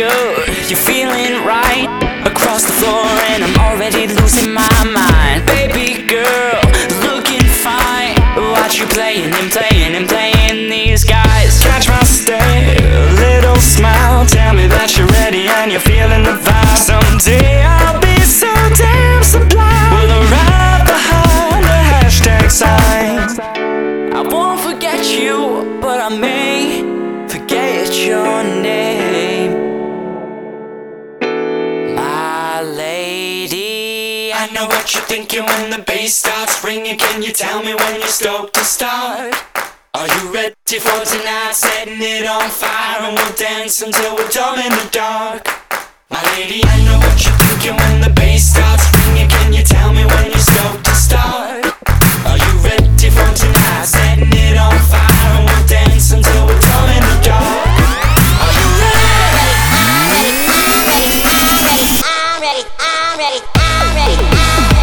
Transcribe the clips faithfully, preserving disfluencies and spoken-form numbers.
good, you're feeling right across the floor, and I'm already losing my mind. Baby girl, looking fine. Watch you playing and playing and playing these guys. Catch my stare, little smile. Tell me that you're ready and you're feeling the vibe. Someday I'll be so damn sublime. We'll arrive behind the hashtag sign. I won't forget you, but I may forget your name, my lady. I know what you're thinking when the bass starts ringing. Can you tell me when you're stoked to start? Are you ready for tonight? Setting it on fire, and we'll dance until we're dumb in the dark. My lady, I know what you're thinking when the bass starts ringing. Can you tell me when you're stoked to start? Are you ready for tonight? Setting it on fire, and we'll dance until we're dumb in the dark. Are you ready? I'm ready, I'm ready, I'm ready, I'm ready, I'm ready.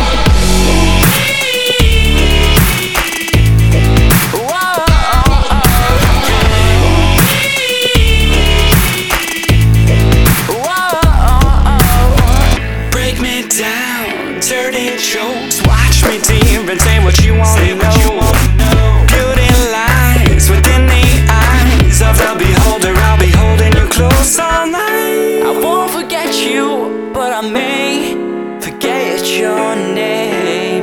Dirty jokes. Watch me, dear, and say what you want to know. Beauty lies within the eyes of the beholder. I'll be holding you close all night. I won't forget you, but I may forget your name,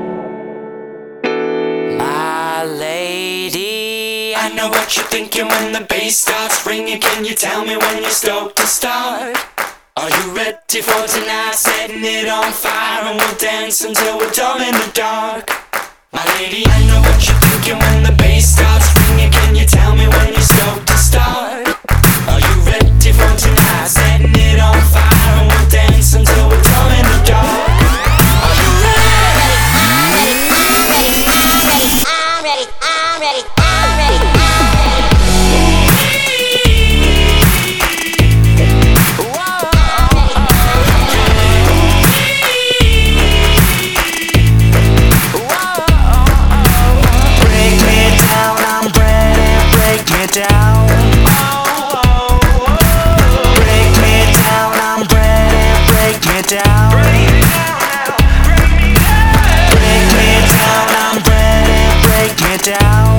my lady. I know what you're thinking when the bass starts ringing. Can you tell me when you're stoked to start? Are you ready for tonight? Setting it on fire, and we'll dance until we're dumb in the dark. My lady, I know what you're thinking when the bass starts ringing. Can you tell me when you're stoked to start? Are you ready for tonight? Setting it on fire, and we'll dance until we're dumb in the dark. Are you ready? I'm ready, I'm ready, I'm ready, I'm ready, I'm ready, I'm ready. Down. Break me down, I'm ready, break me down. Break me down, I'm ready, break me down.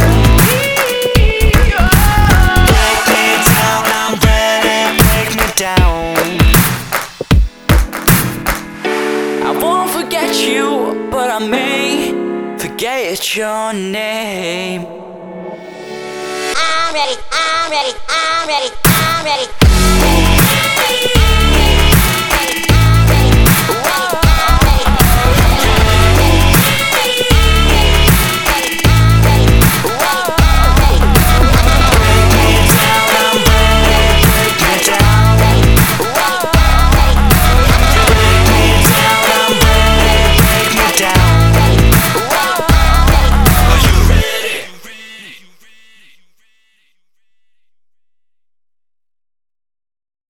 Break me down, I'm ready, break me down. I won't forget you, but I may forget your name. I'm ready, I'm ready, I'm ready, I'm ready, I'm ready, I'm ready.